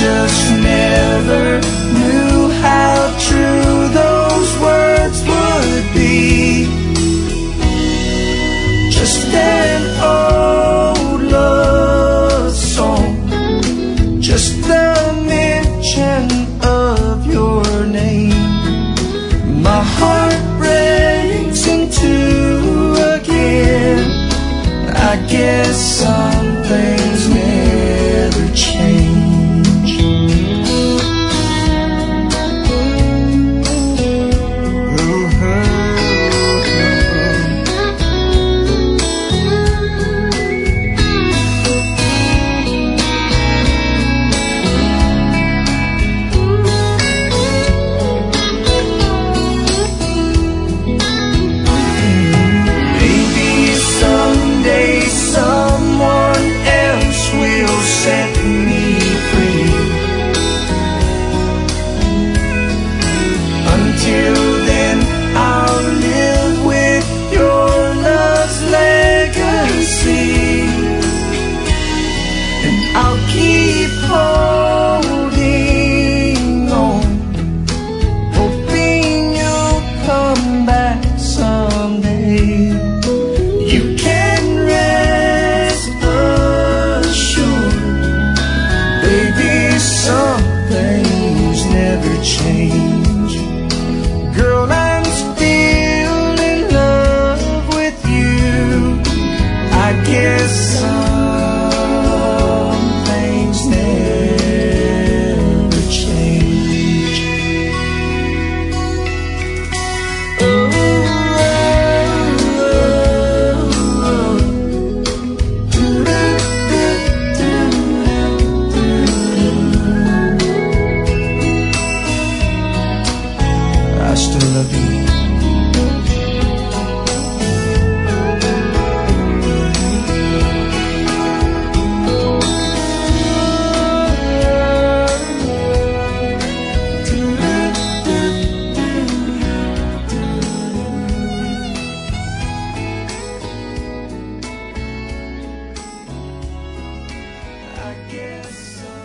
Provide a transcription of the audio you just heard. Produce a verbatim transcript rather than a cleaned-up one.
just never knew how true those words would be. Just an old love song, just the mention of your name. My heart breaks in two again. I guess some things never change. Set me free. Until then, I'll live with your love's legacy, and I'll keep holding on, hoping you'll come back someday. You can rest assured, baby, some things never change. Girl, I'm still in love with you. I guess some things never change. Oh, oh, oh, oh. I still love you. I guess